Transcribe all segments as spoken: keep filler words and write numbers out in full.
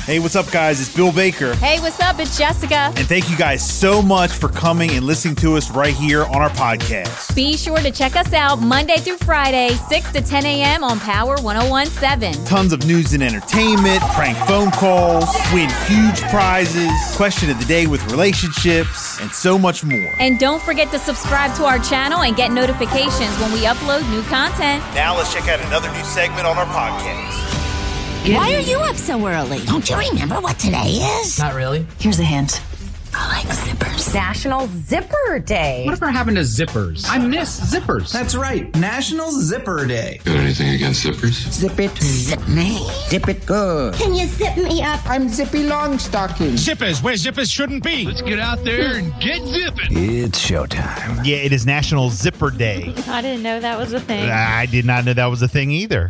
Hey, what's up, guys? It's Bill Baker. Hey, what's up? It's Jessica. And thank you guys so much for coming and listening to us right here on our podcast. Be sure to check us out Monday through Friday, six to ten a.m. on Power one oh one point seven. Tons of news and entertainment, prank phone calls, win huge prizes, question of the day with relationships, and so much more. And don't forget to subscribe to our channel and get notifications when we upload new content. Now let's check out another new segment on our podcast. Why are you up so early? Don't you remember what today is? Not really. Here's a hint. I like zippers. National Zipper Day. Whatever happened to zippers? I miss zippers. That's right. National Zipper Day. Got anything against zippers? Zip it. Zip me. Zip it good. Can you zip me up? I'm Zippy Longstocking. Zippers, where zippers shouldn't be. Let's get out there and get zipping. It's showtime. Yeah, it is National Zipper Day. I didn't know that was a thing. I did not know that was a thing either.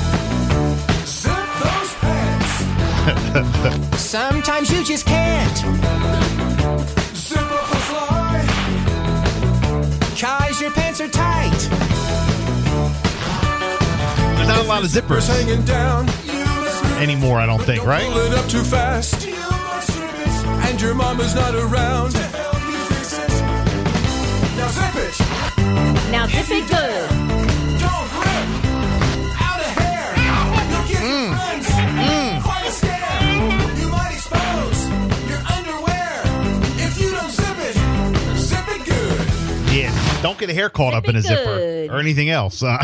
Sometimes you just can't. Zip up a fly. Cause your pants are tight. There's not a lot of zippers Hanging down. anymore, I don't think, right? Pulling up too fast. And your mama's not around. Now zip it. Now zip it good. Don't rip. Out of hair. You'll get your friends. Quite a scare. You might expose your underwear. If you don't zip it, zip it good. Yeah, don't get a hair caught Zip up in a it zipper good. or anything else. Uh,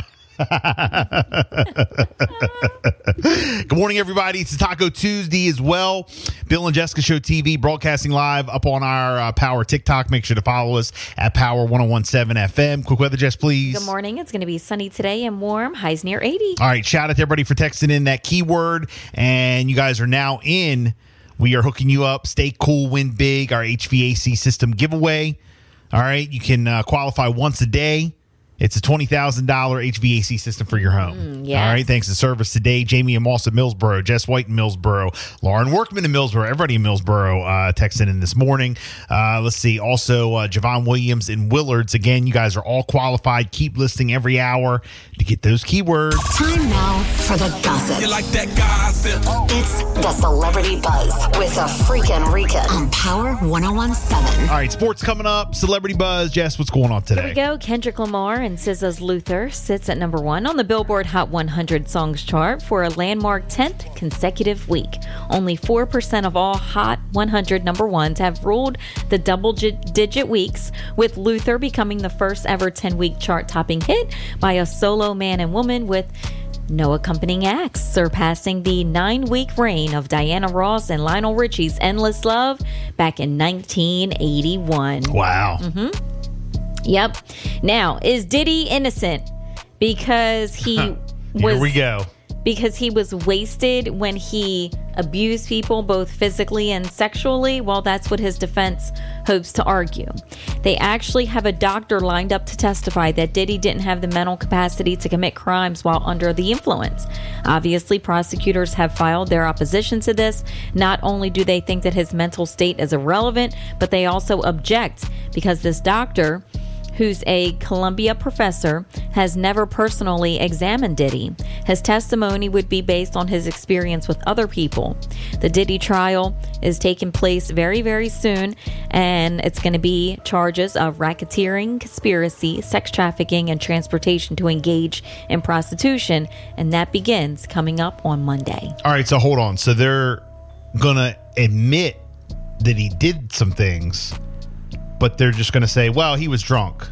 Good morning, everybody. It's Taco Tuesday as well. Bill and Jessica Show T V broadcasting live up on our uh, Power TikTok. Make sure to follow us at Power one oh one point seven F M. Quick weather, Jess, please. Good morning. It's going to be sunny today and warm. Highs near eighty. All right. Shout out to everybody for texting in that keyword. And you guys are now in. We are hooking you up. Stay cool, win big. Our H V A C system giveaway. All right. You can uh, qualify once a day. It's a twenty thousand dollars H V A C system for your home. Mm, yes. All right. Thanks to service today. Jamie and Moss at Millsboro, Jess White in Millsboro, Lauren Workman in Millsboro, everybody in Millsboro uh, texting in this morning. Uh, let's see. Also, uh, Javon Williams in Willards. Again, you guys are all qualified. Keep listening every hour to get those keywords. Time now for the gossip. You like that gossip? It's the Celebrity Buzz with a freakin' Rican on Power one oh one point seven. All right. Sports coming up. Celebrity Buzz. Jess, what's going on today? Here we go. Kendrick Lamar and S Z A's Luther sits at number one on the Billboard Hot one hundred Songs chart for a landmark tenth consecutive week. Only four percent of all Hot one hundred number ones have ruled the double-digit weeks, with Luther becoming the first ever ten-week chart-topping hit by a solo man and woman with no accompanying acts, surpassing the nine-week reign of Diana Ross and Lionel Richie's Endless Love back in nineteen eighty-one. Wow. Mm-hmm. Yep. Now, is Diddy innocent because he was Here we go. because he was wasted when he abused people both physically and sexually? Well, that's what his defense hopes to argue. They actually have a doctor lined up to testify that Diddy didn't have the mental capacity to commit crimes while under the influence. Obviously, prosecutors have filed their opposition to this. Not only do they think that his mental state is irrelevant, but they also object because this doctor, who's a Columbia professor, has never personally examined Diddy. His testimony would be based on his experience with other people. The Diddy trial is taking place very, very soon, and it's going to be charges of racketeering, conspiracy, sex trafficking, and transportation to engage in prostitution, and that begins coming up on Monday. All right, so hold on. So they're going to admit that he did some things, but they're just going to say, well, he was drunk.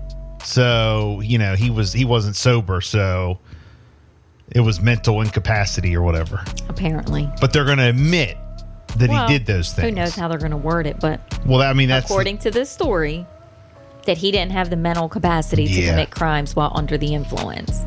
So, you know, he was he wasn't sober, so it was mental incapacity or whatever. Apparently. But they're going to admit that Well, he did those things. Who knows how they're going to word it, but Well, I mean, that's according to this story, that he didn't have the mental capacity to Yeah. commit crimes while under the influence.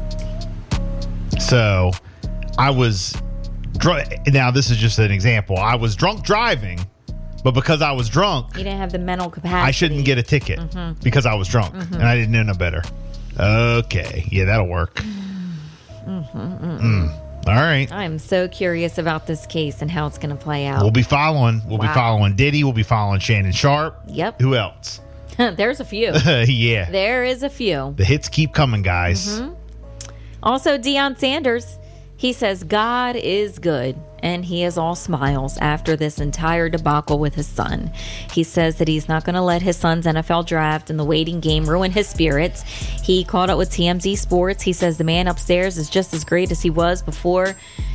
So I was drunk. Now, this is just an example. I was drunk driving, but because I was drunk, He didn't have the mental capacity. I shouldn't get a ticket Mm-hmm. because I was drunk and I didn't know no better. Okay. Yeah, that'll work. Mm-hmm, Mm. All right. I'm so curious about this case and how it's going to play out. We'll be following. We'll be Wow. following Diddy. We'll be following Shannon Sharp. Yep. Who else? There's a few. Yeah. There is a few. The hits keep coming, guys. Mm-hmm. Also, Deion Sanders, he says God is good and he is all smiles after this entire debacle with his son. He says that he's not going to let his son's N F L draft and the waiting game ruin his spirits. He caught up with T M Z Sports. He says the man upstairs is just as great as he was before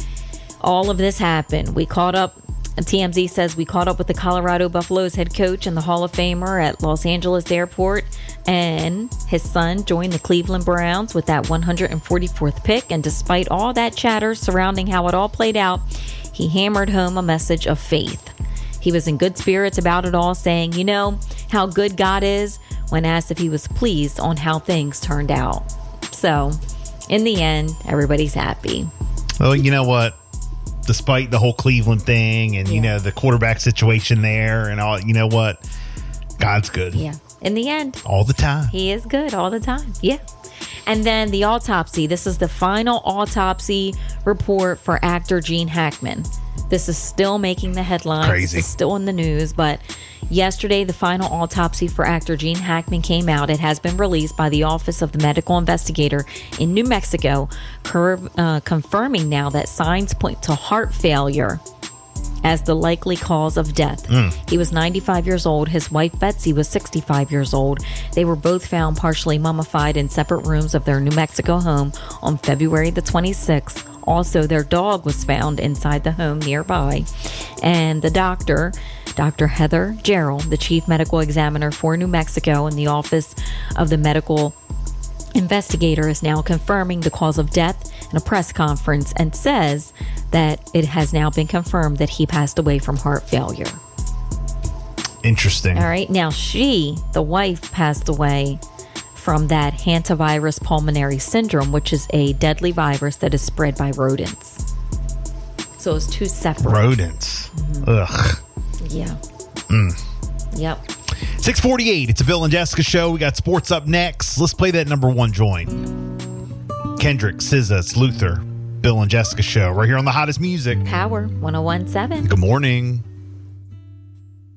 all of this happened. We caught up T M Z says we caught up with the Colorado Buffaloes head coach and the Hall of Famer at Los Angeles Airport, and his son joined the Cleveland Browns with that one hundred forty-fourth pick. And despite all that chatter surrounding how it all played out, he hammered home a message of faith. He was in good spirits about it all, saying, you know how good God is, when asked if he was pleased on how things turned out. So, in the end, everybody's happy. Well, you know what? Despite the whole Cleveland thing and, you Yeah. know, the quarterback situation there and all, you know what? God's good. Yeah. In the end, All the time. he is good all the time. Yeah. And then the autopsy. This is the final autopsy report for actor Gene Hackman. This is still making the headlines. Crazy. This is still in the news, but yesterday the final autopsy for actor Gene Hackman came out. It has been released by the Office of the Medical Investigator in New Mexico, cur- uh, confirming now that signs point to heart failure as the likely cause of death. He was ninety-five years old. His wife, Betsy, was sixty-five years old. They were both found partially mummified in separate rooms of their New Mexico home on February the twenty-sixth. Also, their dog was found inside the home nearby. And the doctor, Doctor Heather Gerald, the chief medical examiner for New Mexico in the Office of the Medical Investigator, is now confirming the cause of death in a press conference and says that it has now been confirmed that he passed away from heart failure. Interesting. All right. Now, she, the wife, passed away from that hantavirus pulmonary syndrome, which is a deadly virus that is spread by rodents. So it's two separate. Rodents. Ugh. Yeah. Mm. Yep. six forty-eight. It's a Bill and Jessica show. We got sports up next. Let's play that number one joint. Kendrick, S Z A, it's Luther. Bill and Jessica show right here on the hottest music. Power one oh one point seven. Good morning.